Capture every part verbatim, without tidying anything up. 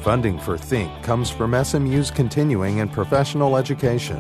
Funding for Think comes from S M U's continuing and professional education.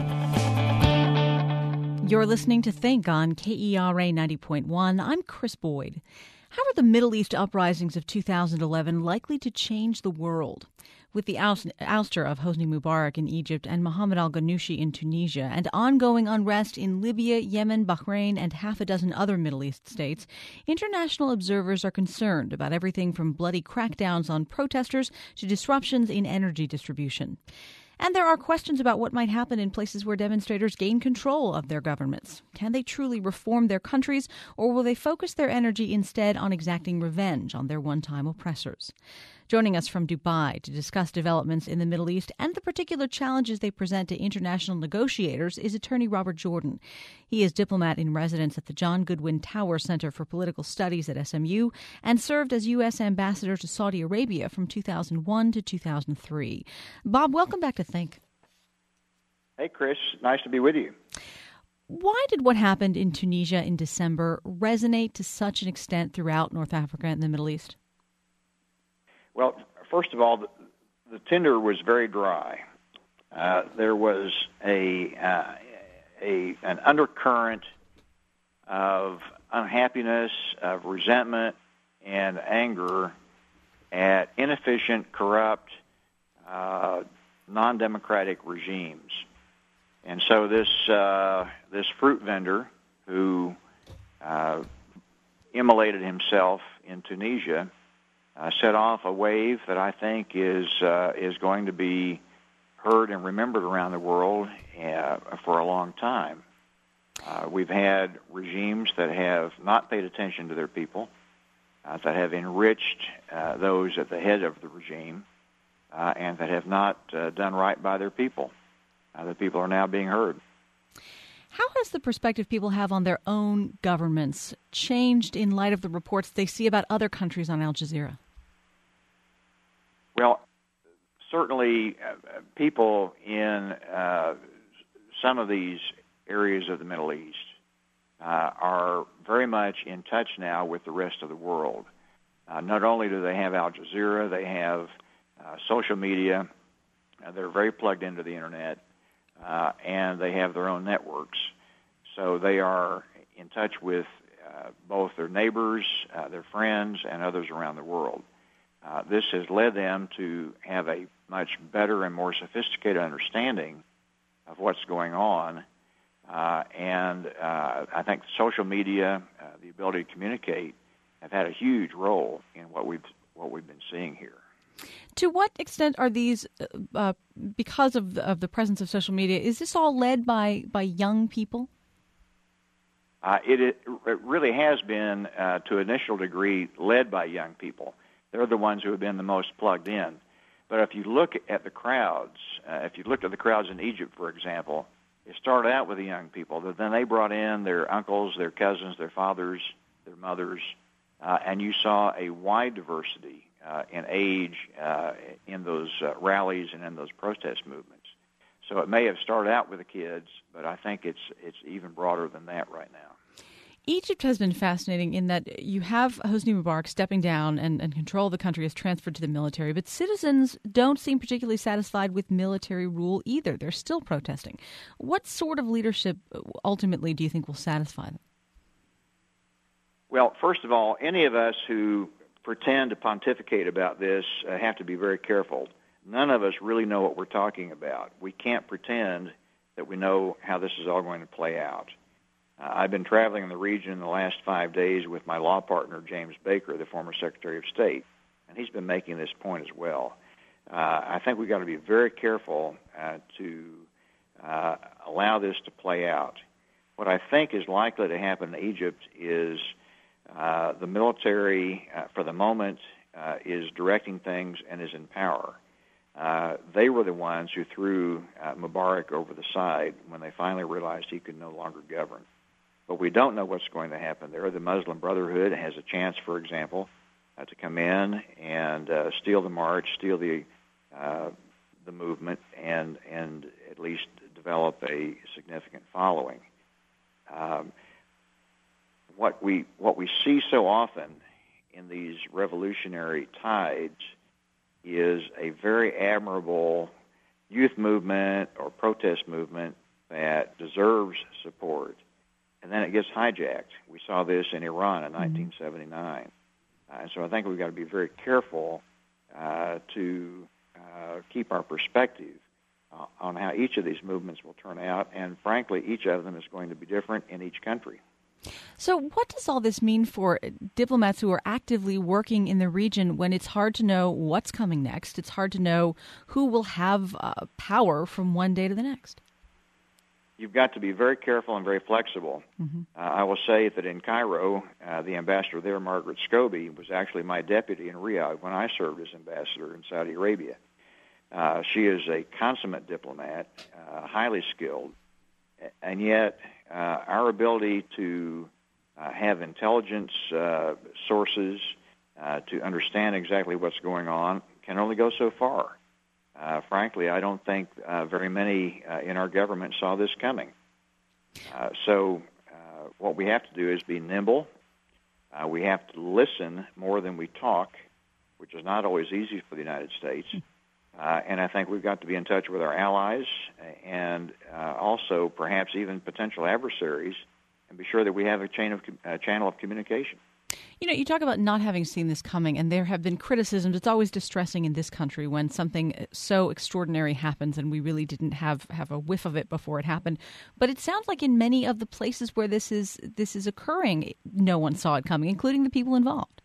You're listening to Think on K E R A ninety point one. I'm Chris Boyd. How are the Middle East uprisings of two thousand eleven likely to change the world? With the oust- ouster of Hosni Mubarak in Egypt and Mohammed al-Ghanouchi in Tunisia and ongoing unrest in Libya, Yemen, Bahrain, and half a dozen other Middle East states, international observers are concerned about everything from bloody crackdowns on protesters to disruptions in energy distribution. And there are questions about what might happen in places where demonstrators gain control of their governments. Can they truly reform their countries, or will they focus their energy instead on exacting revenge on their one-time oppressors? Joining us from Dubai to discuss developments in the Middle East and the particular challenges they present to international negotiators is attorney Robert Jordan. He is diplomat in residence at the John Goodwin Tower Center for Political Studies at S M U and served as U S ambassador to Saudi Arabia from two thousand one to two thousand three. Bob, welcome back to Think. Hey, Chris. Nice to be with you. Why did what happened in Tunisia in December resonate to such an extent throughout North Africa and the Middle East? Well, first of all, the, the tender was very dry. Uh, there was a, uh, a an undercurrent of unhappiness, of resentment, and anger at inefficient, corrupt, uh, non-democratic regimes. And so this uh, this fruit vendor who uh, immolated himself in Tunisia Uh, set off a wave that I think is uh, is going to be heard and remembered around the world uh, for a long time. Uh, we've had regimes that have not paid attention to their people, uh, that have enriched uh, those at the head of the regime, uh, and that have not uh, done right by their people. Uh, the people are now being heard. How has the perspective people have on their own governments changed in light of the reports they see about other countries on Al Jazeera? Well, certainly uh, people in uh, some of these areas of the Middle East uh, are very much in touch now with the rest of the world. Uh, not only do they have Al Jazeera, they have uh, social media. Uh, they're very plugged into the Internet, uh, and they have their own networks. So they are in touch with uh, both their neighbors, uh, their friends, and others around the world. Uh, this has led them to have a much better and more sophisticated understanding of what's going on. Uh, and uh, I think social media, uh, the ability to communicate, have had a huge role in what we've what we've been seeing here. To what extent are these, uh, because of the, of the presence of social media, is this all led by, by young people? Uh, it, it really has been, uh, to an initial degree, led by young people. They're the ones who have been the most plugged in. But if you look at the crowds, uh, if you looked at the crowds in Egypt, for example, it started out with the young people. But then they brought in their uncles, their cousins, their fathers, their mothers, uh, and you saw a wide diversity uh, in age uh, in those uh, rallies and in those protest movements. So it may have started out with the kids, but I think it's it's even broader than that right now. Egypt has been fascinating in that you have Hosni Mubarak stepping down and, and control of the country is transferred to the military, but citizens don't seem particularly satisfied with military rule either. They're still protesting. What sort of leadership ultimately do you think will satisfy them? Well, first of all, any of us who pretend to pontificate about this uh, have to be very careful. None of us really know what we're talking about. We can't pretend that we know how this is all going to play out. Uh, I've been traveling in the region in the last five days with my law partner, James Baker, the former Secretary of State, and he's been making this point as well. Uh, I think we've got to be very careful uh, to uh, allow this to play out. What I think is likely to happen in Egypt is uh, the military, uh, for the moment, uh, is directing things and is in power. Uh, they were the ones who threw uh, Mubarak over the side when they finally realized he could no longer govern. But we don't know what's going to happen there. The Muslim Brotherhood has a chance, for example, uh, to come in and uh, steal the march, steal the uh, the movement, and and at least develop a significant following. Um, what we what we see so often in these revolutionary tides is a very admirable youth movement or protest movement that deserves support, and then it gets hijacked. We saw this in Iran in nineteen seventy-nine. Uh, and so I think we've got to be very careful uh, to uh, keep our perspective uh, on how each of these movements will turn out, and frankly, each of them is going to be different in each country. So what does all this mean for diplomats who are actively working in the region when it's hard to know what's coming next? It's hard to know who will have uh, power from one day to the next. You've got to be very careful and very flexible. Mm-hmm. Uh, I will say that in Cairo, uh, the ambassador there, Margaret Scobie, was actually my deputy in Riyadh when I served as ambassador in Saudi Arabia. Uh, she is a consummate diplomat, uh, highly skilled, and yet uh, our ability to uh, have intelligence uh, sources uh, to understand exactly what's going on can only go so far. Uh, frankly, I don't think uh, very many uh, in our government saw this coming. Uh, so uh, what we have to do is be nimble. Uh, we have to listen more than we talk, which is not always easy for the United States. Uh, and I think we've got to be in touch with our allies and uh, also perhaps even potential adversaries, and be sure that we have a chain of uh, channel of communication. You know, you talk about not having seen this coming, and there have been criticisms. It's always distressing in this country when something so extraordinary happens, and we really didn't have, have a whiff of it before it happened. But it sounds like in many of the places where this is this is occurring, no one saw it coming, including the people involved.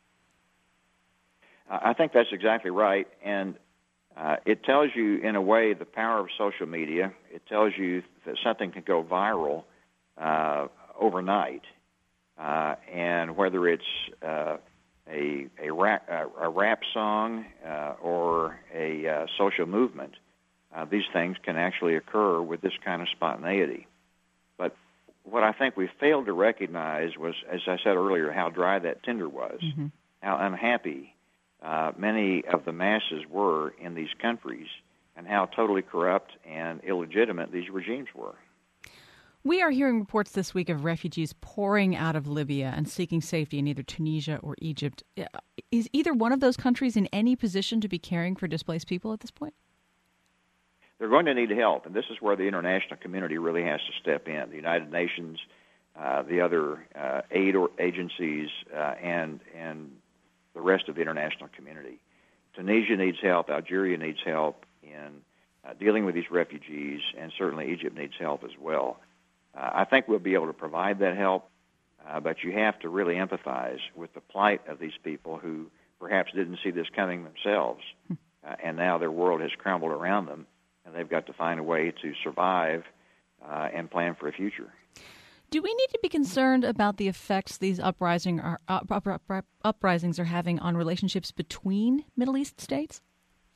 Uh, I think that's exactly right, and uh, it tells you, in a way, the power of social media. It tells you that something can go viral uh, overnight. Uh, and whether it's uh, a a rap, uh, a rap song uh, or a uh, social movement, uh, these things can actually occur with this kind of spontaneity. But what I think we failed to recognize was, as I said earlier, how dry that tinder was, mm-hmm. how unhappy uh, many of the masses were in these countries, and how totally corrupt and illegitimate these regimes were. We are hearing reports this week of refugees pouring out of Libya and seeking safety in either Tunisia or Egypt. Is either one of those countries in any position to be caring for displaced people at this point? They're going to need help, and this is where the international community really has to step in. The United Nations, uh, the other uh, aid or agencies, uh, and and the rest of the international community. Tunisia needs help. Algeria needs help in uh, dealing with these refugees, and certainly Egypt needs help as well. Uh, I think we'll be able to provide that help, uh, but you have to really empathize with the plight of these people who perhaps didn't see this coming themselves, uh, and now their world has crumbled around them, and they've got to find a way to survive uh, and plan for a future. Do we need to be concerned about the effects these uprising are, up, up, up, uprisings are having on relationships between Middle East states?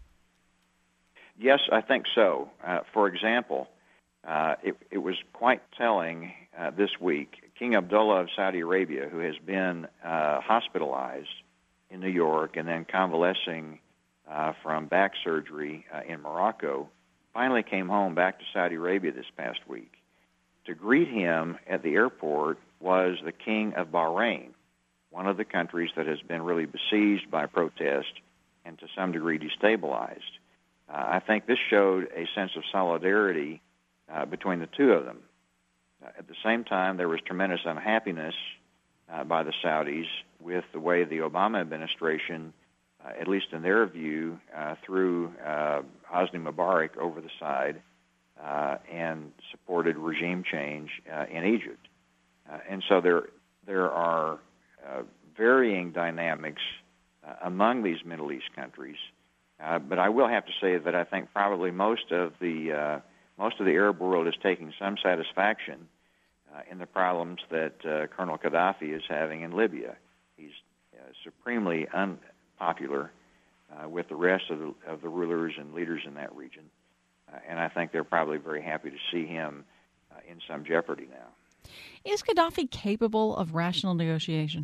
Yes, I think so. Uh, for example, Uh, it, it was quite telling uh, this week. King Abdullah of Saudi Arabia, who has been uh, hospitalized in New York and then convalescing uh, from back surgery uh, in Morocco, finally came home back to Saudi Arabia this past week. To greet him at the airport was the King of Bahrain, one of the countries that has been really besieged by protest and to some degree destabilized. Uh, I think this showed a sense of solidarity Uh, between the two of them. Uh, at the same time, there was tremendous unhappiness uh, by the Saudis with the way the Obama administration, uh, at least in their view, uh, threw uh, Hosni Mubarak over the side uh, and supported regime change uh, in Egypt. Uh, and so there, there are uh, varying dynamics uh, among these Middle East countries. Uh, but I will have to say that I think probably most of the uh, Most of the Arab world is taking some satisfaction uh, in the problems that uh, Colonel Gaddafi is having in Libya. He's uh, supremely unpopular uh, with the rest of the, of the rulers and leaders in that region, uh, and I think they're probably very happy to see him uh, in some jeopardy now. Is Gaddafi capable of rational negotiation?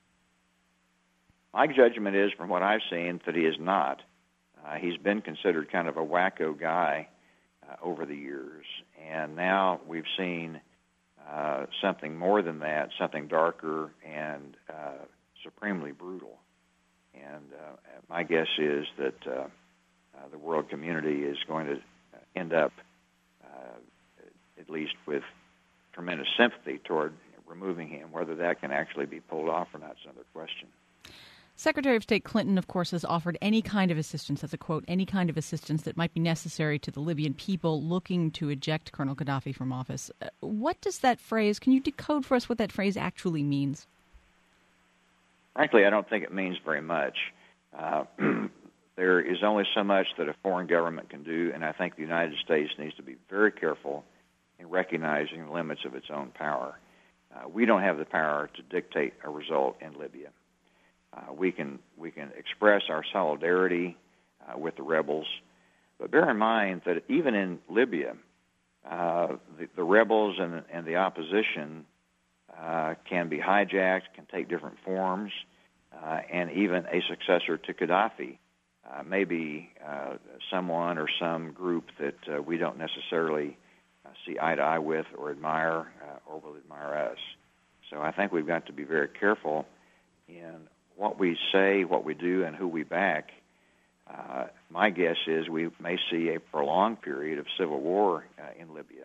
My judgment is, from what I've seen, that he is not. Uh, he's been considered kind of a wacko guy Uh, over the years, and now we've seen uh, something more than that, something darker and uh, supremely brutal. And uh, my guess is that uh, uh, the world community is going to end up, uh, at least with tremendous sympathy toward removing him. Whether that can actually be pulled off or not is another question. Secretary of State Clinton, of course, has offered any kind of assistance, that's a quote, any kind of assistance that might be necessary to the Libyan people looking to eject Colonel Gaddafi from office. Uh, what does that phrase, can you decode for us what that phrase actually means? Frankly, I don't think it means very much. Uh, there is only so much that a foreign government can do, and I think the United States needs to be very careful in recognizing the limits of its own power. Uh, we don't have the power to dictate a result in Libya. Uh, we can we can express our solidarity uh, with the rebels, but bear in mind that even in Libya, uh, the, the rebels and, and the opposition uh, can be hijacked, can take different forms, uh, and even a successor to Gaddafi uh, may be uh, someone or some group that uh, we don't necessarily uh, see eye to eye with or admire uh, or will admire us. So I think we've got to be very careful in what we say, what we do, and who we back. Uh, my guess is we may see a prolonged period of civil war uh, in Libya.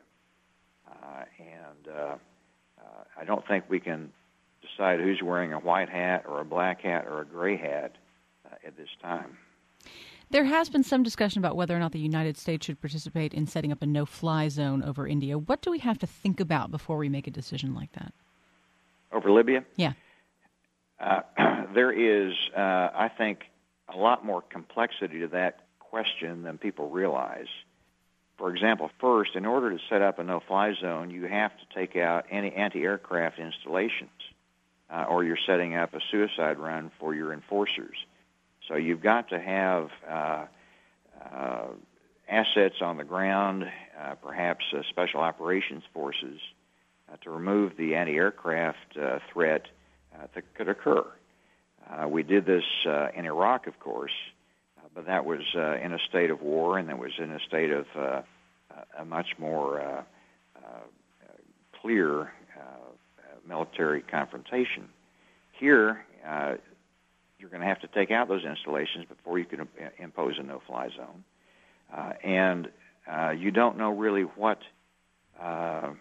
Uh, and uh, uh, I don't think we can decide who's wearing a white hat or a black hat or a gray hat uh, at this time. There has been some discussion about whether or not the United States should participate in setting up a no-fly zone over India. What do we have to think about before we make a decision like that? Over Libya? Yeah. Uh, there is, uh, I think, a lot more complexity to that question than people realize. For example, first, in order to set up a no-fly zone, you have to take out any anti-aircraft installations, uh, or you're setting up a suicide run for your enforcers. So you've got to have uh, uh, assets on the ground, uh, perhaps uh, special operations forces, uh, to remove the anti-aircraft uh, threat Uh, that could occur. Uh, we did this uh, in Iraq, of course, uh, but that was uh, in a state of war, and that was in a state of uh, a much more uh, uh, clear uh, military confrontation. Here, uh, you're going to have to take out those installations before you can imp- impose a no-fly zone. Uh, and uh, you don't know really what uh,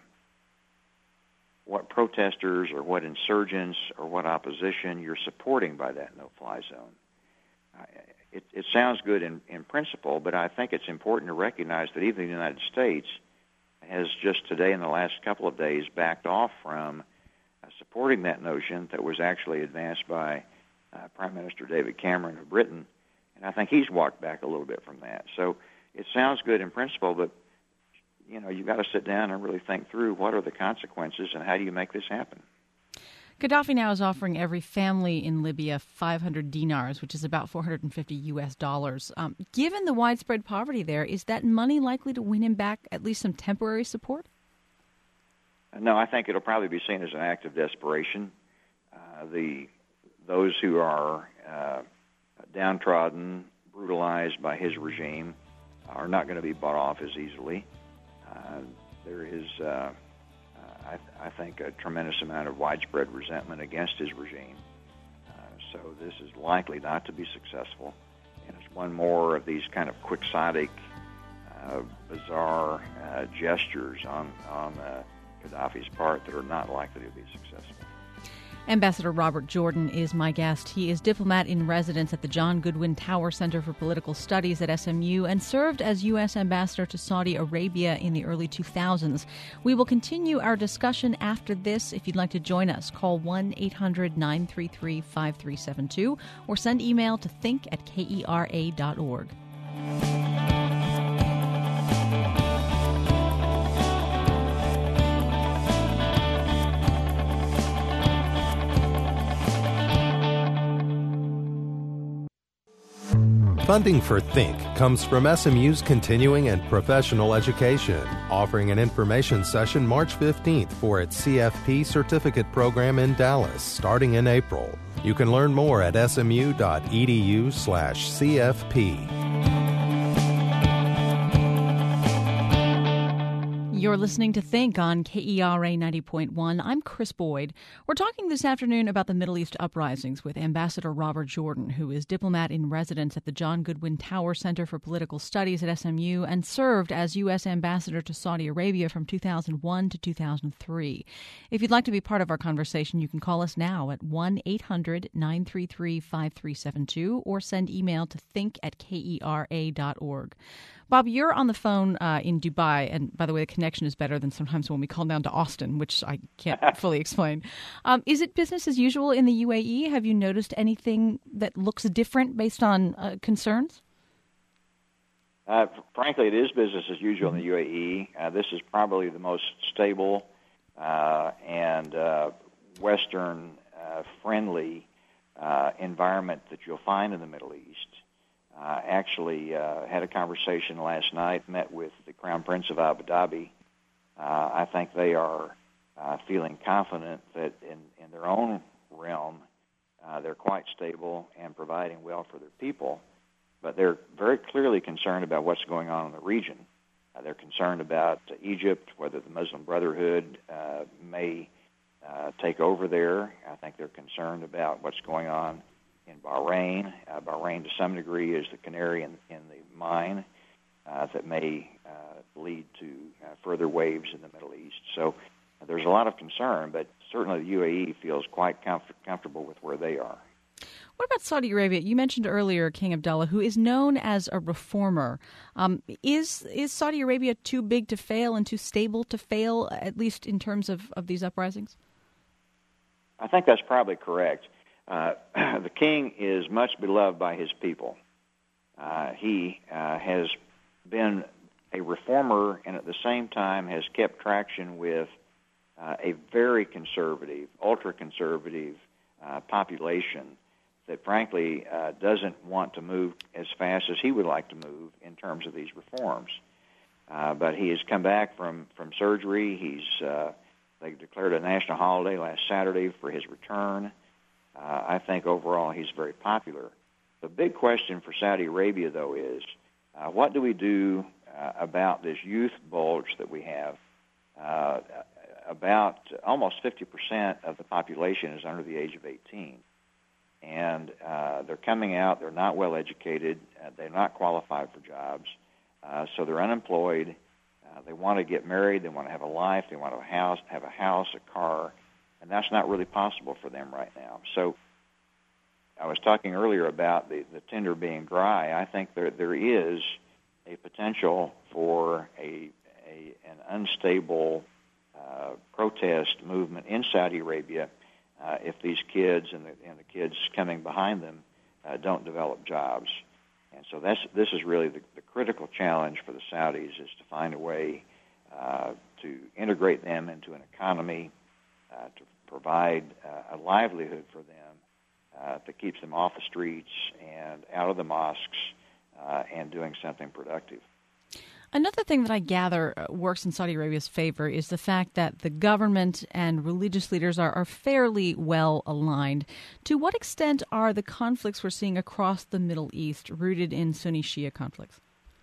what protesters or what insurgents or what opposition you're supporting by that no-fly zone. Uh, it, it sounds good in, in principle, but I think it's important to recognize that even the United States has just today, in the last couple of days, backed off from uh, supporting that notion that was actually advanced by uh, Prime Minister David Cameron of Britain, and I think he's walked back a little bit from that. So it sounds good in principle, but you know, you've got to sit down and really think through what are the consequences and how do you make this happen. Gaddafi now is offering every family in Libya five hundred dinars, which is about four hundred fifty U S dollars. Um, given the widespread poverty there, is that money likely to win him back at least some temporary support? No, I think it'll probably be seen as an act of desperation. Uh, the those who are uh, downtrodden, brutalized by his regime, are not going to be bought off as easily. Uh, there is, uh, uh, I, th- I think, a tremendous amount of widespread resentment against his regime. Uh, so this is likely not to be successful. And it's one more of these kind of quixotic, uh, bizarre uh, gestures on, on uh, Gaddafi's part that are not likely to be successful. Ambassador Robert Jordan is my guest. He is diplomat in residence at the John Goodwin Tower Center for Political Studies at S M U and served as U S ambassador to Saudi Arabia in the early two thousands. We will continue our discussion after this. If you'd like to join us, call one eight hundred nine three three five three seven two or send email to think at K E R A dot org. Funding for Think comes from S M U's Continuing and Professional Education, offering an information session March fifteenth for its C F P certificate program in Dallas, starting in April. You can learn more at smu.edu slash CFP. You're listening to Think on K E R A ninety point one. I'm Chris Boyd. We're talking this afternoon about the Middle East uprisings with Ambassador Robert Jordan, who is diplomat in residence at the John Goodwin Tower Center for Political Studies at S M U and served as U S ambassador to Saudi Arabia from two thousand one to two thousand three. If you'd like to be part of our conversation, you can call us now at one eight hundred nine three three five three seven two or send email to think at K E R A dot org. Bob, you're on the phone uh, in Dubai, and by the way, the connection is better than sometimes when we call down to Austin, which I can't fully explain. Um, is it business as usual in the U A E? Have you noticed anything that looks different based on uh, concerns? Uh, frankly, it is business as usual in the U A E. Uh, this is probably the most stable uh, and uh, Western-friendly uh, uh, environment that you'll find in the Middle East. Uh, actually uh, had a conversation last night, met with the Crown Prince of Abu Dhabi. Uh, I think they are uh, feeling confident that in, in their own realm, uh, they're quite stable and providing well for their people. But they're very clearly concerned about what's going on in the region. Uh, they're concerned about uh, Egypt, whether the Muslim Brotherhood uh, may uh, take over there. I think they're concerned about what's going on in Bahrain. Uh, Bahrain, to some degree, is the canary in, in the mine uh, that may uh, lead to uh, further waves in the Middle East. So uh, there's a lot of concern, but certainly the U A E feels quite comfort- comfortable with where they are. What about Saudi Arabia? You mentioned earlier King Abdullah, who is known as a reformer. Um, is is Saudi Arabia too big to fail and too stable to fail, at least in terms of, of these uprisings? I think that's probably correct. Uh, the king is much beloved by his people. Uh, he uh, has been a reformer and at the same time has kept traction with uh, a very conservative, ultra-conservative uh, population that frankly uh, doesn't want to move as fast as he would like to move in terms of these reforms. Uh, but he has come back from, from surgery. He's uh, they declared a national holiday last Saturday for his return. Uh, I think overall he's very popular. The big question for Saudi Arabia, though, is uh, what do we do uh, about this youth bulge that we have? Uh, about almost fifty percent of the population is under the age of eighteen. And uh, they're coming out, they're not well educated, uh, they're not qualified for jobs, uh, so they're unemployed. Uh, they want to get married, they want to have a life, they want to have a house, have a house, a car. And that's not really possible for them right now. So I was talking earlier about the, the tender being dry. I think there there is a potential for a, a an unstable uh, protest movement in Saudi Arabia uh, if these kids and the, and the kids coming behind them uh, don't develop jobs. And so that's this is really the, the critical challenge for the Saudis, is to find a way uh, to integrate them into an economy, Uh, to provide uh, a livelihood for them uh, that keeps them off the streets and out of the mosques uh, and doing something productive. Another thing that I gather works in Saudi Arabia's favor is the fact that the government and religious leaders are, are fairly well aligned. To what extent are the conflicts we're seeing across the Middle East rooted in Sunni-Shia conflicts?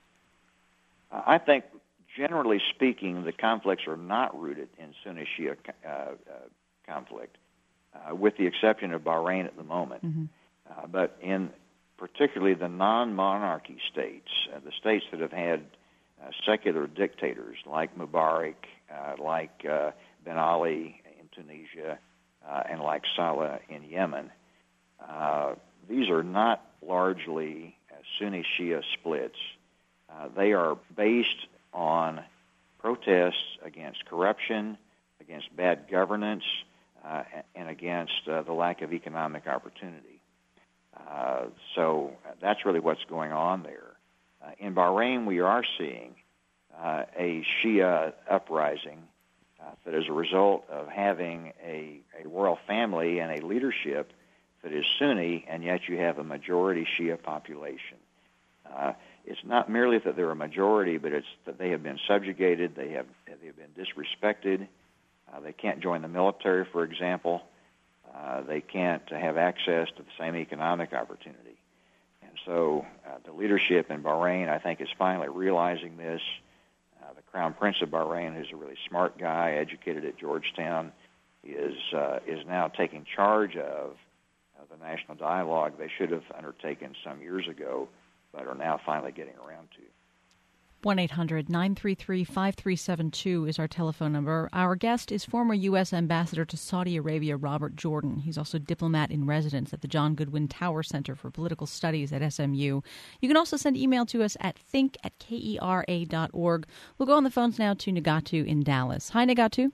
Uh, I think generally speaking, the conflicts are not rooted in Sunni-Shia uh, uh, conflict, uh, with the exception of Bahrain at the moment. Mm-hmm. Uh, but in particularly the non-monarchy states, uh, the states that have had uh, secular dictators like Mubarak, uh, like uh, Ben Ali in Tunisia, uh, and like Saleh in Yemen, uh, these are not largely uh, Sunni-Shia splits. Uh, they are based on protests against corruption, against bad governance, uh, and against uh, the lack of economic opportunity. Uh, so that's really what's going on there. Uh, in Bahrain, we are seeing uh, a Shia uprising uh, that is a result of having a, a royal family and a leadership that is Sunni, and yet you have a majority Shia population. Uh, It's not merely that they're a majority, but it's that they have been subjugated, they have they have been disrespected. Uh, they can't join the military, for example. Uh, they can't have access to the same economic opportunity. And so uh, the leadership in Bahrain, I think, is finally realizing this. Uh, the Crown Prince of Bahrain, who's a really smart guy, educated at Georgetown, is uh, is now taking charge of uh, the national dialogue they should have undertaken some years ago, but are now finally getting around to. one eight hundred nine three three five three seven two is our telephone number. Our guest is former U S Ambassador to Saudi Arabia, Robert Jordan. He's also diplomat in residence at the John Goodwin Tower Center for Political Studies at S M U. You can also send email to us at think at kera dot org. We'll go on the phones now to Nagatu in Dallas. Hi, Nagatu.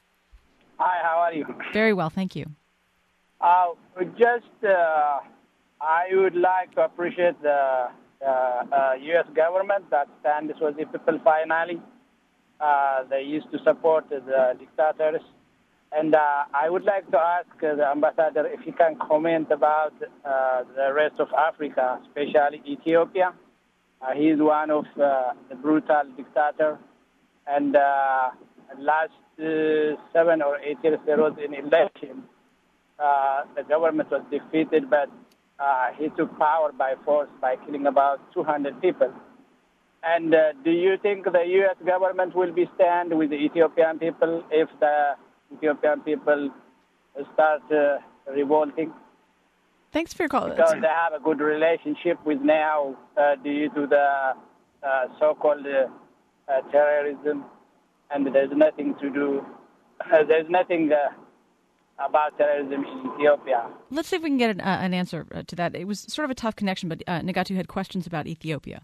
Hi, how are you? Very well, thank you. Uh, just, uh, I would like to appreciate the uh, uh, U S government that stands with the people finally. Uh, they used to support the dictators. And uh, I would like to ask uh, the ambassador if he can comment about uh, the rest of Africa, especially Ethiopia. Uh, he is one of uh, the brutal dictators. And uh, last uh, seven or eight years there was an election. Uh, the government was defeated, but uh, he took power by force by killing about two hundred people. And uh, do you think the U S government will be stand with the Ethiopian people if the Ethiopian people start uh, revolting? Thanks for your call. Because they have a good relationship with now uh, due to the uh, so-called uh, uh, terrorism, and there's nothing to do. Uh, there's nothing uh, about terrorism in Ethiopia. Let's see if we can get an, uh, an answer to that. It was sort of a tough connection, but uh, Nagatu had questions about Ethiopia.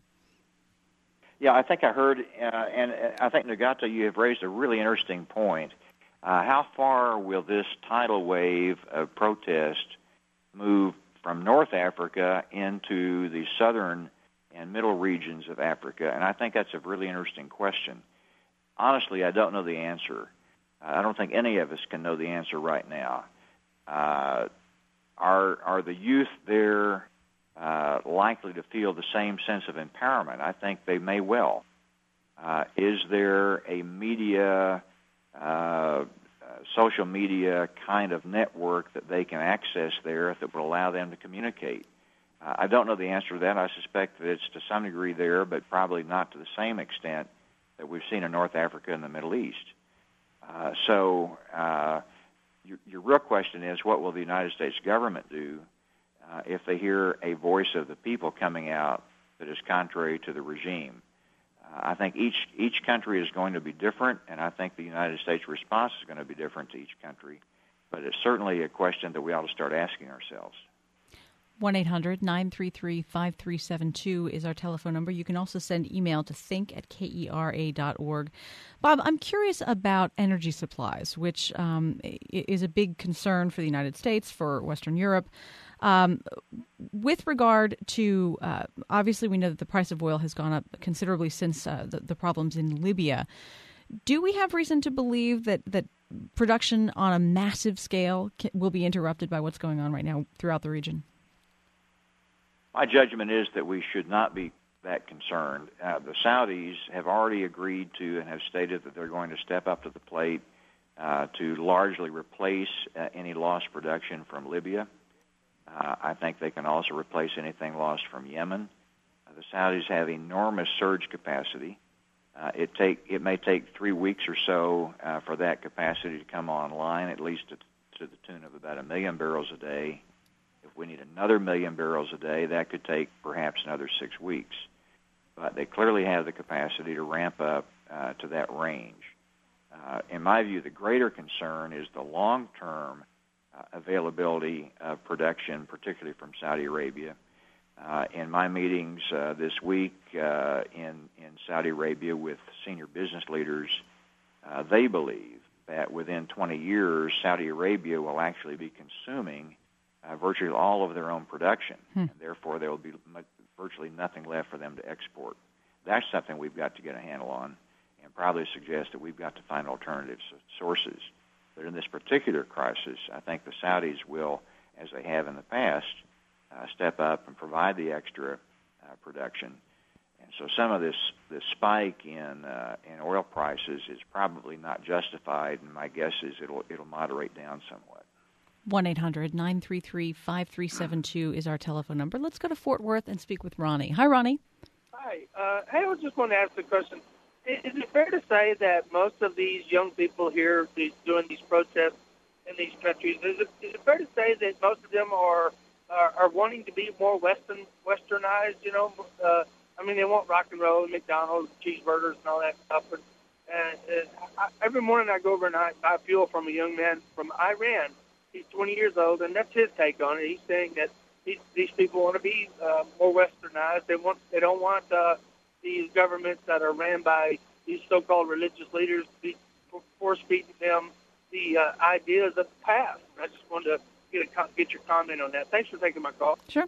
Yeah, I think I heard, uh, and I think, Nagatu, you have raised a really interesting point. Uh, how far will this tidal wave of protest move from North Africa into the southern and middle regions of Africa? And I think that's a really interesting question. Honestly, I don't know the answer. I don't think any of us can know the answer right now. Uh, are are the youth there uh, likely to feel the same sense of empowerment? I think they may well. Uh, is there a media, uh, uh, social media kind of network that they can access there that will allow them to communicate? Uh, I don't know the answer to that. I suspect that it's to some degree there, but probably not to the same extent that we've seen in North Africa and the Middle East. Uh, so uh, your, your real question is, what will the United States government do uh, if they hear a voice of the people coming out that is contrary to the regime? Uh, I think each each country is going to be different, and I think the United States response is going to be different to each country. But it's certainly a question that we ought to start asking ourselves. one eight hundred nine three three five three seven two is our telephone number. You can also send email to think at kera dot org. Bob, I'm curious about energy supplies, which um, is a big concern for the United States, for Western Europe. Um, with regard to, uh, obviously we know that the price of oil has gone up considerably since uh, the, the problems in Libya. Do we have reason to believe that, that production on a massive scale can, will be interrupted by what's going on right now throughout the region? My judgment is that we should not be that concerned. Uh, the Saudis have already agreed to and have stated that they're going to step up to the plate uh, to largely replace uh, any lost production from Libya. Uh, I think they can also replace anything lost from Yemen. Uh, the Saudis have enormous surge capacity. Uh, it take it may take three weeks or so uh, for that capacity to come online, at least to, to the tune of about a million barrels a day. If we need another million barrels a day, that could take perhaps another six weeks. But they clearly have the capacity to ramp up uh, to that range. Uh, in my view, the greater concern is the long-term uh, availability of production, particularly from Saudi Arabia. Uh, in my meetings uh, this week uh, in, in Saudi Arabia with senior business leaders, uh, they believe that within twenty years, Saudi Arabia will actually be consuming Uh, virtually all of their own production, hmm. and therefore there will be much, virtually nothing left for them to export. That's something we've got to get a handle on, and probably suggest that we've got to find alternative sources. But in this particular crisis, I think the Saudis will, as they have in the past, uh, step up and provide the extra uh, production. And so some of this, this spike in uh, in oil prices is probably not justified, and my guess is it'll it'll moderate down somewhat. one eight hundred nine three three five three seven two is our telephone number. Let's go to Fort Worth and speak with Ronnie. Hi, Ronnie. Hi. Uh, hey, I was just going to ask the question. is it fair to say that most of these young people here these, doing these protests in these countries, is it, is it fair to say that most of them are are, are wanting to be more Western Westernized? You know, uh, I mean, they want rock and roll, and McDonald's, cheeseburgers, and all that stuff. But uh, uh, I, every morning I go over and I buy fuel from a young man from Iran. He's twenty years old, and that's his take on it. He's saying that these, these people want to be uh, more Westernized. They want, they don't want uh, these governments that are ran by these so-called religious leaders to be force-feeding them the uh, ideas of the past. I just wanted to get a, get your comment on that. Thanks for taking my call. Sure.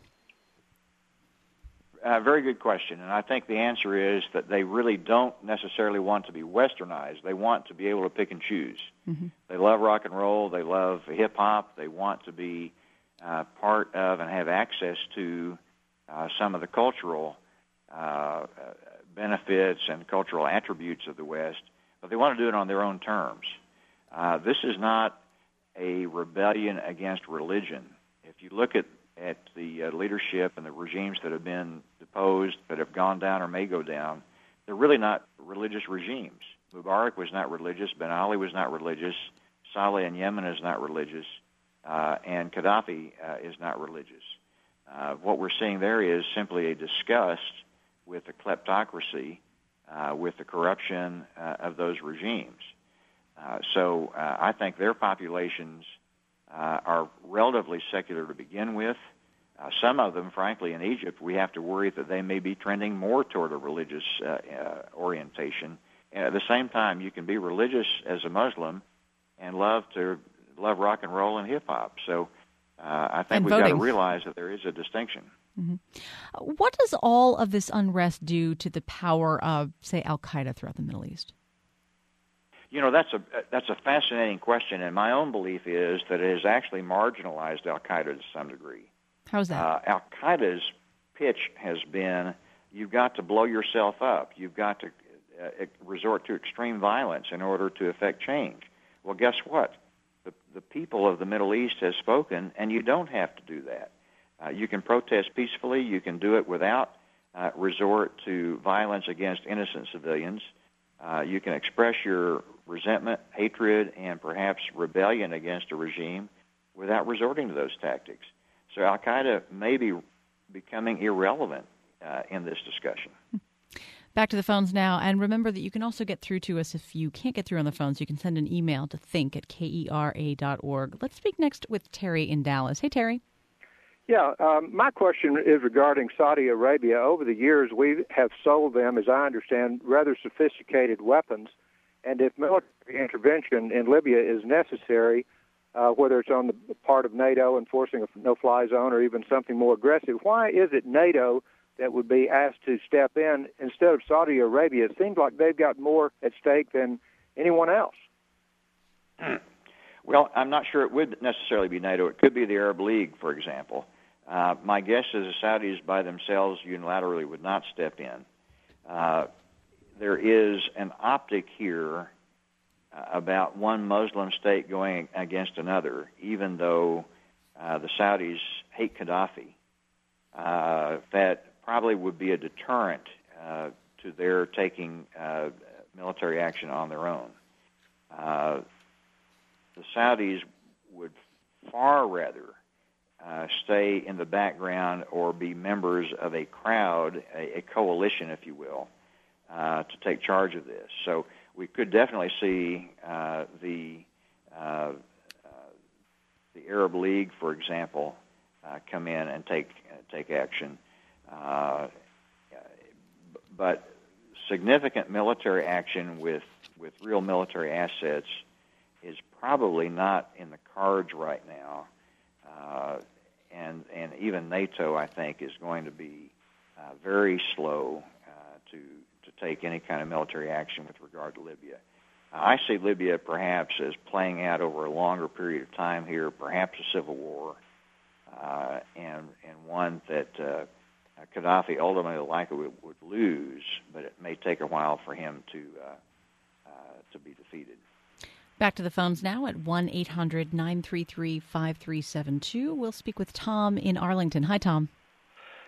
Uh, very good question, and I think the answer is that they really don't necessarily want to be Westernized. They want to be able to pick and choose. Mm-hmm. They love rock and roll. They love hip-hop. They want to be uh, part of and have access to uh, some of the cultural uh, benefits and cultural attributes of the West, but they want to do it on their own terms. Uh, this is not a rebellion against religion. If you look at, at the uh, leadership and the regimes that have been deposed, that have gone down or may go down, they're really not religious regimes. Mubarak was not religious. Ben Ali was not religious. Saleh in Yemen is not religious. Uh, and Gaddafi uh, is not religious. Uh, what we're seeing there is simply a disgust with the kleptocracy, uh, with the corruption uh, of those regimes. Uh, so uh, I think their populations uh, are relatively secular to begin with. Uh, some of them, frankly, in Egypt, we have to worry that they may be trending more toward a religious uh, uh, orientation. And at the same time, you can be religious as a Muslim and love to love rock and roll and hip-hop. So uh, I think and we've voting. got to realize that there is a distinction. Mm-hmm. What does all of this unrest do to the power of, say, Al-Qaeda throughout the Middle East? You know, that's a that's a fascinating question, and my own belief is that it has actually marginalized Al-Qaeda to some degree. How's that? Uh, Al-Qaeda's pitch has been, you've got to blow yourself up. You've got to uh, resort to extreme violence in order to effect change. Well, guess what? The, the people of the Middle East has spoken, and you don't have to do that. Uh, you can protest peacefully. You can do it without uh, resort to violence against innocent civilians. Uh, you can express your resentment, hatred, and perhaps rebellion against a regime without resorting to those tactics. So Al-Qaeda may be becoming irrelevant uh, in this discussion. Back to the phones now. And remember that you can also get through to us if you can't get through on the phones. You can send an email to think at K E R A dot org. Let's speak next with Terry in Dallas. Hey, Terry. Yeah, um, my question is regarding Saudi Arabia. Over the years, we have sold them, as I understand, rather sophisticated weapons. And if military intervention in Libya is necessary, uh, whether it's on the part of NATO enforcing a no-fly zone or even something more aggressive, why is it NATO that would be asked to step in instead of Saudi Arabia? It seems like they've got more at stake than anyone else. Well, I'm not sure it would necessarily be NATO. It could be the Arab League, for example. Uh, my guess is the Saudis by themselves unilaterally would not step in. Uh, there is an optic here uh, about one Muslim state going against another, even though uh, the Saudis hate Gaddafi. Uh, that probably would be a deterrent uh, to their taking uh, military action on their own. Uh, the Saudis would far rather uh, stay in the background or be members of a crowd, a, a coalition, if you will, uh, to take charge of this. So we could definitely see uh, the uh, uh, the Arab League, for example, uh, come in and take uh, take action. Uh, but significant military action with with real military assets is probably not in the cards right now, uh, and and even NATO, I think, is going to be uh, very slow uh, to to take any kind of military action with regard to Libya. Uh, I see Libya perhaps as playing out over a longer period of time here, perhaps a civil war, uh, and and one that uh, Gaddafi ultimately likely would, would lose, but it may take a while for him to uh, uh, to be defeated. Back to the phones now at one eight hundred nine three three five three seven two. We'll speak with Tom in Arlington. Hi, Tom.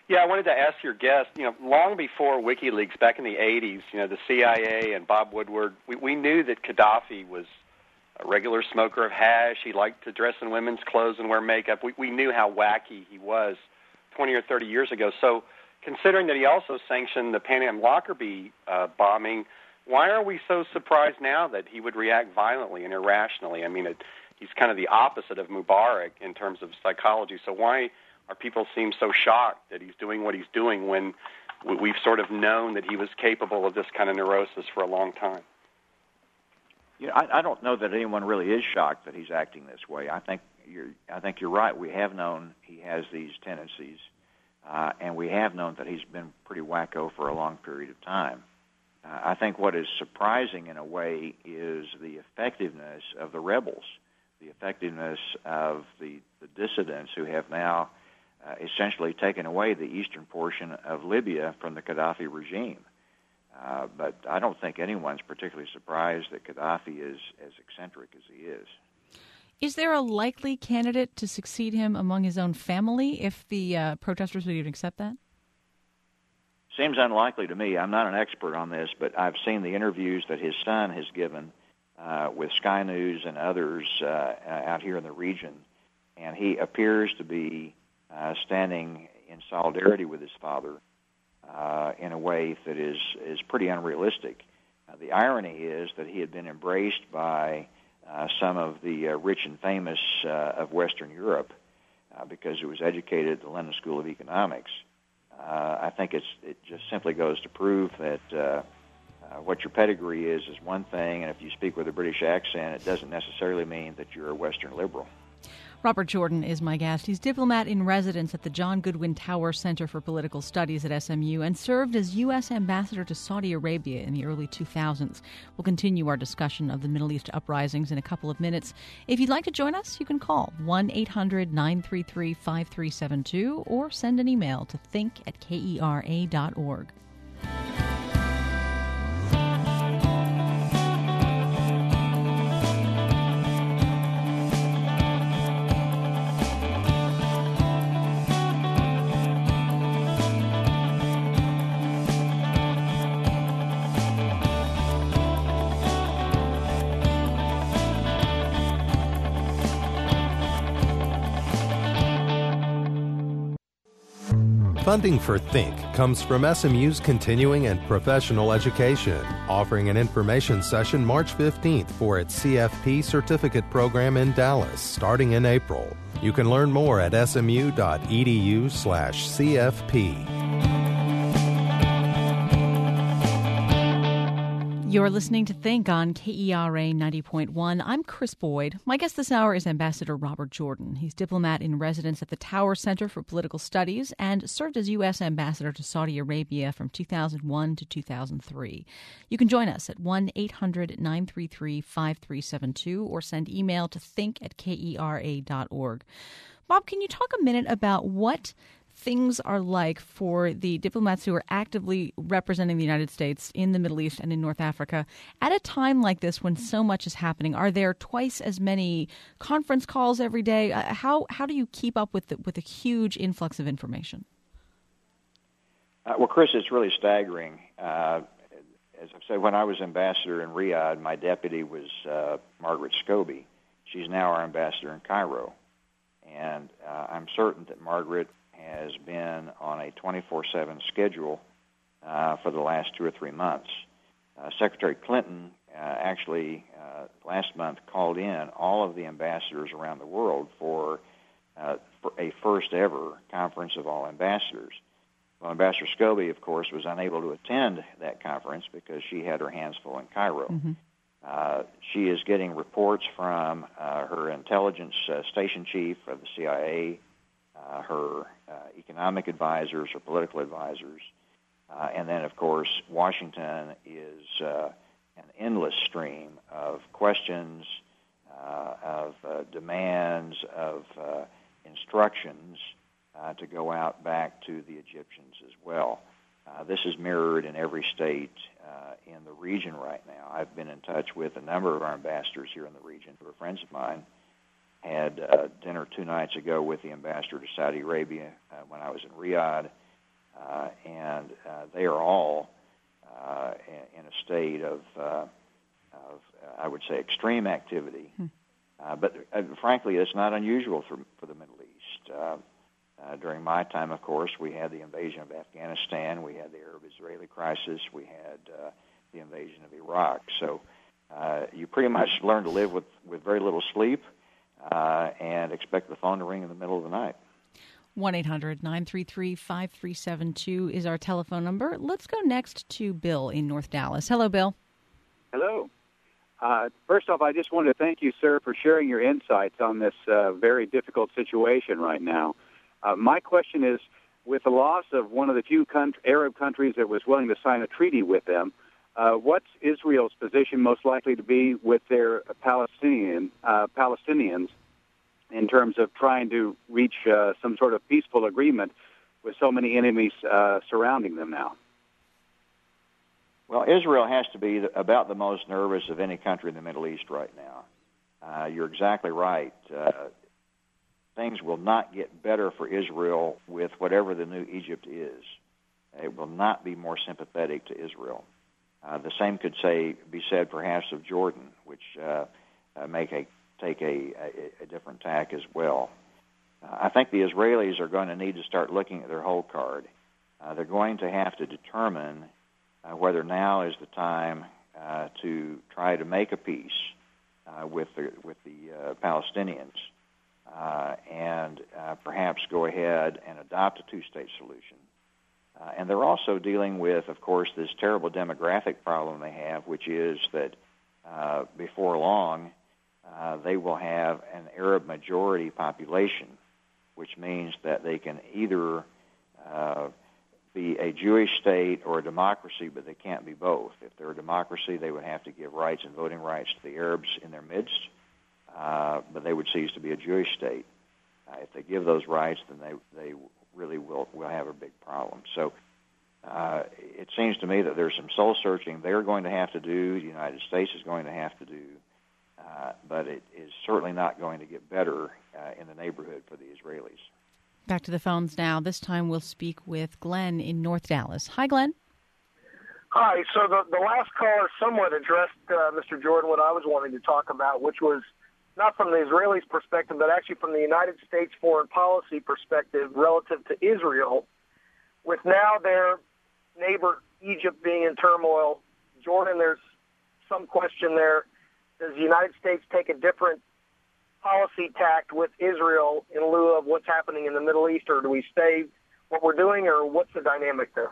Yeah, I wanted to ask your guest, you know, long before WikiLeaks, back in the eighties, you know, the C I A and Bob Woodward, we, we knew that Gaddafi was a regular smoker of hash. He liked to dress in women's clothes and wear makeup. We, we knew how wacky he was twenty or thirty years ago. So considering that he also sanctioned the Pan Am Lockerbie uh, bombing, why are we so surprised now that he would react violently and irrationally? I mean, it, he's kind of the opposite of Mubarak in terms of psychology. So why are people seem so shocked that he's doing what he's doing when we've sort of known that he was capable of this kind of neurosis for a long time? You know, I, I don't know that anyone really is shocked that he's acting this way. I think you're, I think you're right. We have known he has these tendencies, uh, and we have known that he's been pretty wacko for a long period of time. Uh, I think what is surprising in a way is the effectiveness of the rebels, the effectiveness of the, the dissidents who have now Uh, essentially taken away the eastern portion of Libya from the Gaddafi regime. Uh, but I don't think anyone's particularly surprised that Gaddafi is as eccentric as he is. Is there a likely candidate to succeed him among his own family if the uh, protesters would even accept that? Seems unlikely to me. I'm not an expert on this, but I've seen the interviews that his son has given uh, with Sky News and others uh, out here in the region, and he appears to be Uh, standing in solidarity with his father uh, in a way that is, is pretty unrealistic. Uh, the irony is that he had been embraced by uh, some of the uh, rich and famous uh, of Western Europe uh, because he was educated at the London School of Economics. Uh, I think it's, it just simply goes to prove that uh, uh, what your pedigree is is one thing, and if you speak with a British accent, it doesn't necessarily mean that you're a Western liberal. Robert Jordan is my guest. He's diplomat in residence at the John Goodwin Tower Center for Political Studies at S M U and served as U S ambassador to Saudi Arabia in the early two thousands. We'll continue our discussion of the Middle East uprisings in a couple of minutes. If you'd like to join us, you can call one eight hundred nine three three five three seven two or send an email to think at K E R A dot org. Funding for Think comes from S M U's Continuing and Professional Education, offering an information session March fifteenth for its C F P certificate program in Dallas, starting in April. You can learn more at smu.edu slash CFP. You're listening to Think on K E R A ninety point one. I'm Chris Boyd. My guest this hour is Ambassador Robert Jordan. He's diplomat in residence at the Tower Center for Political Studies and served as U S ambassador to Saudi Arabia from two thousand one to two thousand three. You can join us at one eight hundred nine three three five three seven two or send email to think at K E R A dot org. Bob, can you talk a minute about what things are like for the diplomats who are actively representing the United States in the Middle East and in North Africa at a time like this when so much is happening? Are there twice as many conference calls every day? Uh, how how do you keep up with the, with a huge influx of information? Uh, well, Chris, it's really staggering. Uh, as I said, when I was ambassador in Riyadh, my deputy was uh, Margaret Scobie. She's now our ambassador in Cairo. And uh, I'm certain that Margaret has been on a twenty-four seven schedule uh, for the last two or three months. Uh, Secretary Clinton uh, actually uh, last month called in all of the ambassadors around the world for, uh, for a first-ever conference of all ambassadors. Well, Ambassador Scobie, of course, was unable to attend that conference because she had her hands full in Cairo. Mm-hmm. Uh, she is getting reports from uh, her intelligence uh, station chief of the C I A, uh, her uh, economic advisors, her political advisors, uh, and then, of course, Washington is uh, an endless stream of questions, uh, of uh, demands, of uh, instructions uh, to go out back to the Egyptians as well. Uh, this is mirrored in every state uh, in the region right now. I've been in touch with a number of our ambassadors here in the region who are friends of mine. Had uh, dinner two nights ago with the ambassador to Saudi Arabia uh, when I was in Riyadh. uh, and uh, they are all uh, in a state of, uh, of uh, I would say, extreme activity. Hmm. Uh, but uh, frankly, it's not unusual for, for the Middle East. Uh, uh, during my time, of course, we had the invasion of Afghanistan, we had the Arab-Israeli crisis, we had uh, the invasion of Iraq. So uh, you pretty much learn to live with, with very little sleep uh, and expect the phone to ring in the middle of the night. one eight hundred nine three three five three seven two is our telephone number. Let's go next to Bill in North Dallas. Hello, Bill. Hello. Uh, first off, I just wanted to thank you, sir, for sharing your insights on this uh, very difficult situation right now. Uh, my question is, with the loss of one of the few country, Arab countries that was willing to sign a treaty with them, uh, what's Israel's position most likely to be with their Palestinian uh, Palestinians in terms of trying to reach uh, some sort of peaceful agreement with so many enemies uh, surrounding them now? Well, Israel has to be about the most nervous of any country in the Middle East right now. Uh, you're exactly right. Uh, things will not get better for Israel with whatever the new Egypt is. It will not be more sympathetic to Israel. Uh, the same could say be said perhaps of Jordan, which uh, uh, make a take a, a, a different tack as well. Uh, I think the Israelis are going to need to start looking at their whole card. Uh, they're going to have to determine Uh, whether now is the time uh, to try to make a peace uh, with the with the uh, Palestinians, uh, and uh, perhaps go ahead and adopt a two-state solution. Uh, and they're also dealing with, of course, this terrible demographic problem they have, which is that uh, before long uh, they will have an Arab majority population, which means that they can either uh, be a Jewish state or a democracy, but they can't be both. If they're a democracy, they would have to give rights and voting rights to the Arabs in their midst, uh, but they would cease to be a Jewish state. Uh, if they give those rights, then they they really will will have a big problem. So uh, it seems to me that there's some soul searching they're going to have to do. The United States is going to have to do, uh, but it is certainly not going to get better uh, in the neighborhood for the Israelis. Back to the phones now. This time we'll speak with Glenn in North Dallas. Hi, Glenn. Hi. So the, the last caller somewhat addressed, uh, Mister Jordan, what I was wanting to talk about, which was not from the Israelis' perspective, but actually from the United States foreign policy perspective relative to Israel, with now their neighbor Egypt being in turmoil. Jordan, there's some question there. Does the United States take a different policy tact with Israel in lieu of what's happening in the Middle East, or do we stay what we're doing, or what's the dynamic there?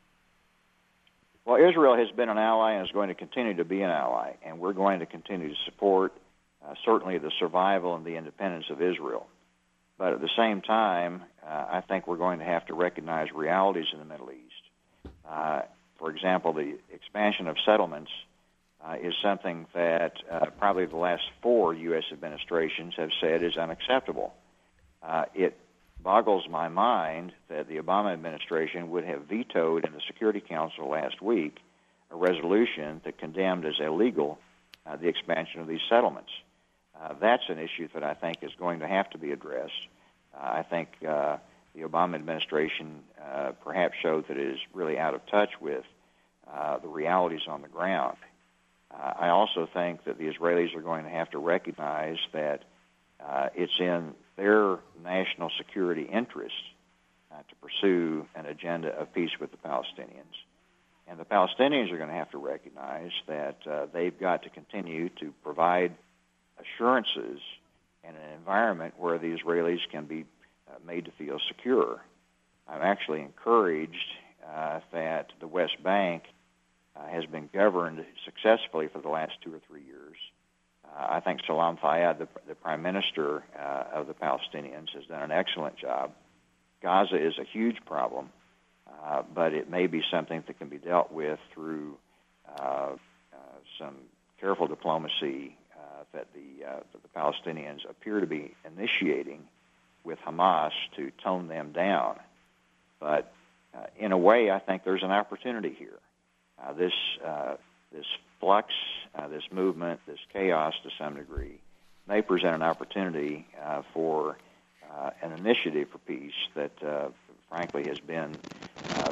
Well, Israel has been an ally and is going to continue to be an ally, and we're going to continue to support uh, certainly the survival and the independence of Israel. But at the same time, uh, I think we're going to have to recognize realities in the Middle East. Uh, for example, the expansion of settlements Uh, is something that uh, probably the last four U S administrations have said is unacceptable. Uh, it boggles my mind that the Obama administration would have vetoed in the Security Council last week a resolution that condemned as illegal uh, the expansion of these settlements. Uh, that's an issue that I think is going to have to be addressed. Uh, I think uh, the Obama administration uh, perhaps showed that it is really out of touch with uh, the realities on the ground. Uh, I also think that the Israelis are going to have to recognize that uh, it's in their national security interest uh, to pursue an agenda of peace with the Palestinians. And the Palestinians are going to have to recognize that uh, they've got to continue to provide assurances in an environment where the Israelis can be uh, made to feel secure. I'm actually encouraged uh, that the West Bank Uh, has been governed successfully for the last two or three years. Uh, I think Salam Fayyad, the, the prime minister uh, of the Palestinians, has done an excellent job. Gaza is a huge problem, uh, but it may be something that can be dealt with through uh, uh, some careful diplomacy uh, that the, uh, that the Palestinians appear to be initiating with Hamas to tone them down. But uh, in a way, I think there's an opportunity here. Uh, this uh, this flux, uh, this movement, this chaos to some degree may present an opportunity uh, for uh, an initiative for peace that, uh, frankly, has been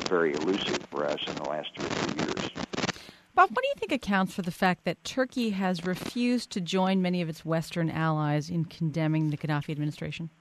very elusive for us in the last two or three years. Bob, what do you think accounts for the fact that Turkey has refused to join many of its Western allies in condemning the Gaddafi administration?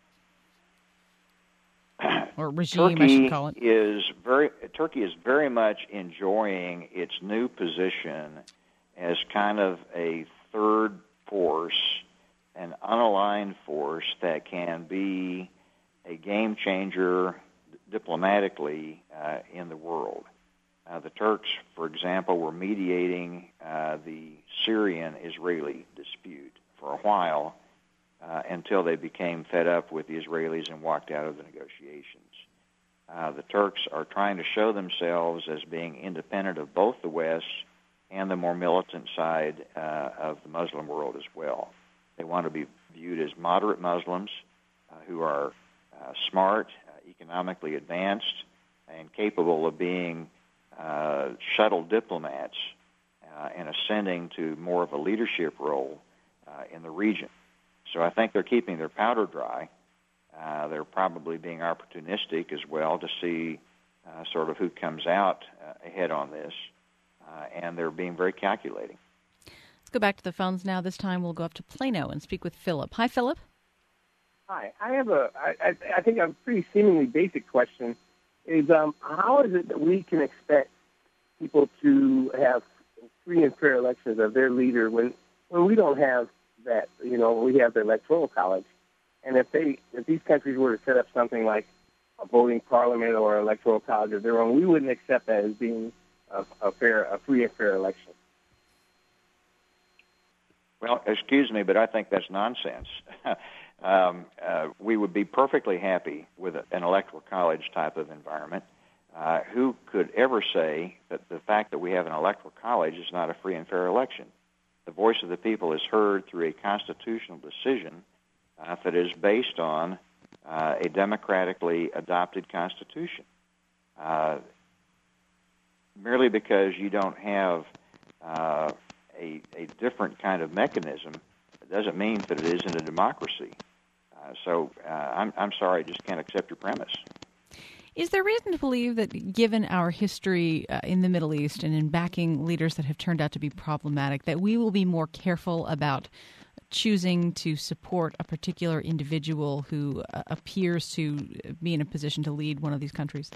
Or regime, Turkey I should call it. Is very, Turkey is very much enjoying its new position as kind of a third force, an unaligned force that can be a game changer diplomatically uh, in the world. Uh, the Turks, for example, were mediating uh, the Syrian-Israeli dispute for a while uh, until they became fed up with the Israelis and walked out of the negotiations. Uh, the Turks are trying to show themselves as being independent of both the West and the more militant side uh, of the Muslim world as well. They want to be viewed as moderate Muslims uh, who are uh, smart, uh, economically advanced, and capable of being uh, shuttle diplomats uh, and ascending to more of a leadership role uh, in the region. So I think they're keeping their powder dry. Uh, they're probably being opportunistic as well to see uh, sort of who comes out uh, ahead on this, uh, and they're being very calculating. Let's go back to the phones now. This time we'll go up to Plano and speak with Philip. Hi, Philip. Hi. I have a, I, I think a pretty seemingly basic question. Is um, how is it that we can expect people to have free and fair elections of their leader when, when we don't have that? You know, we have the Electoral College. And if they, if these countries were to set up something like a voting parliament or electoral college of their own, we wouldn't accept that as being a, a fair, a free and fair election. Well, excuse me, but I think that's nonsense. um, uh, we would be perfectly happy with an electoral college type of environment. Uh, who could ever say that the fact that we have an electoral college is not a free and fair election? The voice of the people is heard through a constitutional decision Uh, that is based on uh, a democratically adopted constitution. Uh, merely because you don't have uh, a, a different kind of mechanism, it doesn't mean that it isn't a democracy. Uh, so uh, I'm, I'm sorry, I just can't accept your premise. Is there reason to believe that given our history uh, in the Middle East and in backing leaders that have turned out to be problematic, that we will be more careful about choosing to support a particular individual who uh, appears to be in a position to lead one of these countries?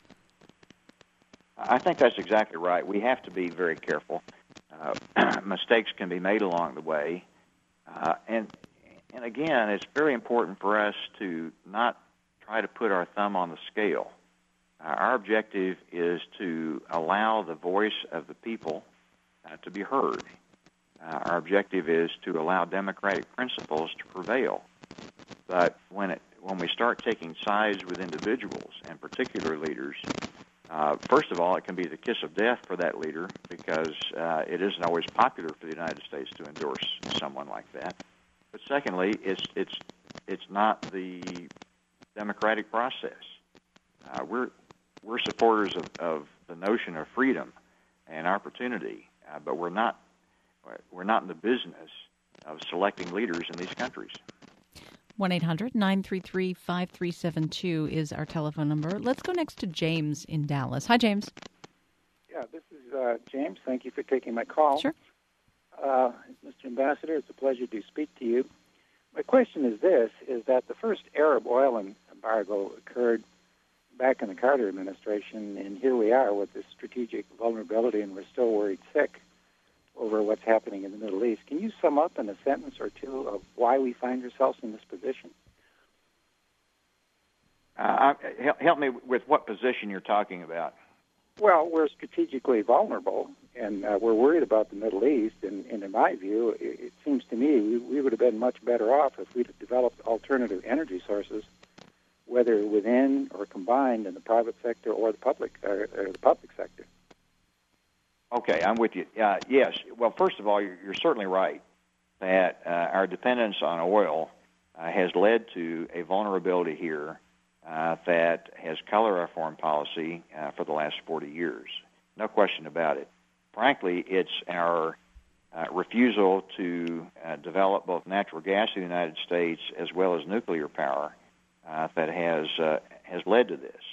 I think that's exactly right. We have to be very careful. Uh, mistakes can be made along the way. Uh, and, and again, it's very important for us to not try to put our thumb on the scale. Uh, our objective is to allow the voice of the people uh, to be heard. Uh, our objective is to allow democratic principles to prevail. But when it, when we start taking sides with individuals and particular leaders, uh, first of all, it can be the kiss of death for that leader because uh, it isn't always popular for the United States to endorse someone like that. But secondly, it's it's it's not the democratic process. Uh, we're we're supporters of, of the notion of freedom and opportunity, uh, but we're not. We're not in the business of selecting leaders in these countries. one eight hundred nine three three five three seven two is our telephone number. Let's go next to James in Dallas. Hi, James. Yeah, this is uh, James. Thank you for taking my call. Sure. Uh, Mister Ambassador, it's a pleasure to speak to you. My question is this, is that the first Arab oil embargo occurred back in the Carter administration, and here we are with this strategic vulnerability, and we're still worried sick over what's happening in the Middle East. Can you sum up in a sentence or two of why we find ourselves in this position? Uh, help me with what position you're talking about. Well, we're strategically vulnerable, and uh, we're worried about the Middle East, and, and in my view, it, it seems to me we, we would have been much better off if we'd have developed alternative energy sources, whether within or combined in the private sector or the public, or, or the public sector. Okay, I'm with you. Uh, yes. Well, first of all, you're, you're certainly right that uh, our dependence on oil uh, has led to a vulnerability here uh, that has colored our foreign policy uh, for the last forty years. No question about it. Frankly, it's our uh, refusal to uh, develop both natural gas in the United States as well as nuclear power uh, that has uh, has led to this.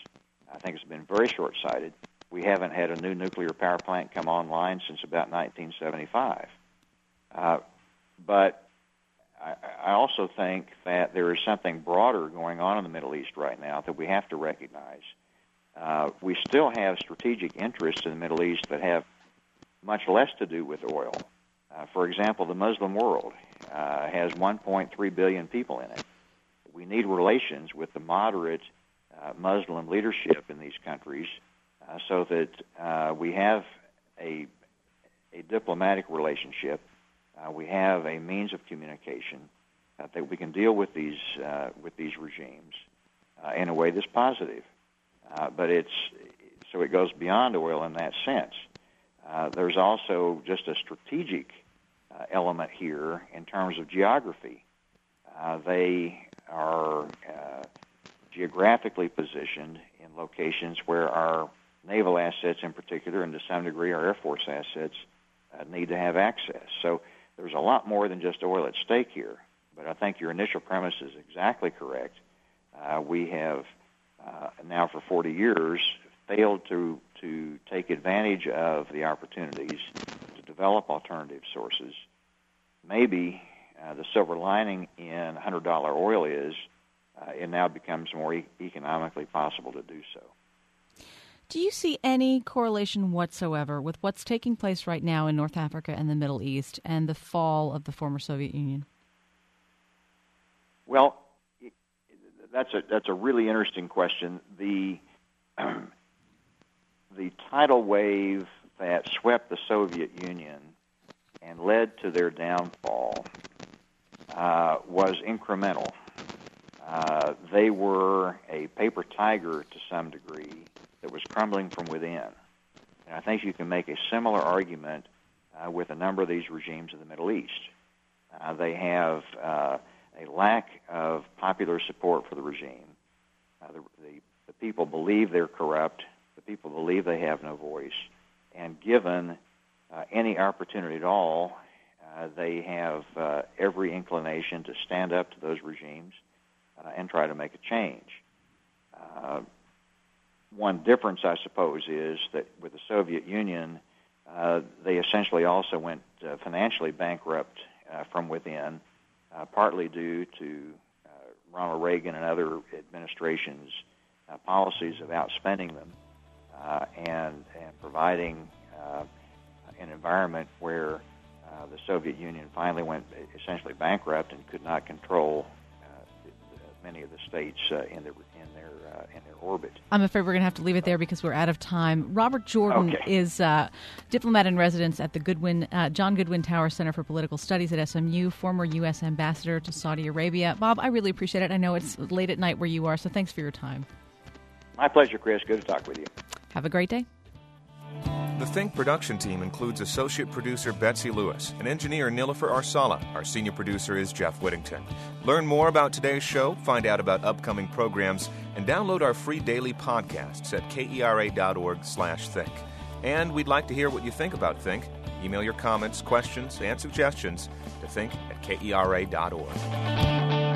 I think it's been very short-sighted. We haven't had a new nuclear power plant come online since about nineteen seventy-five. Uh, but I, I also think that there is something broader going on in the Middle East right now that we have to recognize. Uh, we still have strategic interests in the Middle East that have much less to do with oil. Uh, for example, the Muslim world uh, has one point three billion people in it. We need relations with the moderate uh, Muslim leadership in these countries uh, so that uh, we have a, a diplomatic relationship. Uh, we have a means of communication uh, that we can deal with these uh, with these regimes uh, in a way that's positive. Uh, but it's so it goes beyond oil in that sense. Uh, there's also just a strategic uh, element here in terms of geography. Uh, they are uh, geographically positioned in locations where our naval assets in particular, and to some degree our Air Force assets, uh, need to have access. So there's a lot more than just oil at stake here. But I think your initial premise is exactly correct. Uh, we have uh, now for forty years failed to to take advantage of the opportunities to develop alternative sources. Maybe uh, the silver lining in one hundred dollar oil is uh, it now becomes more e- economically possible to do so. Do you see any correlation whatsoever with what's taking place right now in North Africa and the Middle East and the fall of the former Soviet Union? Well, that's a that's a really interesting question. The the tidal wave that swept the Soviet Union and led to their downfall uh, was incremental. Uh, they were a paper tiger to some degree that was crumbling from within. And I think you can make a similar argument uh, with a number of these regimes in the Middle East. Uh, they have uh, a lack of popular support for the regime. Uh, the, the, the people believe they're corrupt. The people believe they have no voice. And given uh, any opportunity at all, uh, they have uh, every inclination to stand up to those regimes uh, and try to make a change. Uh, one difference, I suppose, is that with the Soviet Union, uh, they essentially also went uh, financially bankrupt uh, from within, uh, partly due to uh, Ronald Reagan and other administrations' uh, policies of outspending them uh, and, and providing uh, an environment where uh, the Soviet Union finally went essentially bankrupt and could not control uh, many of the states uh, in their in their uh, in their orbit. I'm afraid we're going to have to leave it there because we're out of time. Robert Jordan okay. is uh, diplomat in residence at the Goodwin uh, John Goodwin Tower Center for Political Studies at S M U, former U S ambassador to Saudi Arabia. Bob, I really appreciate it. I know it's late at night where you are, so thanks for your time. My pleasure, Chris. Good to talk with you. Have a great day. The Think production team includes associate producer Betsy Lewis and engineer Nilofer Arsala. Our senior producer is Jeff Whittington. Learn more about today's show, find out about upcoming programs, and download our free daily podcasts at kera.org slash think. And we'd like to hear what you think about Think. Email your comments, questions, and suggestions to think at kera dot org.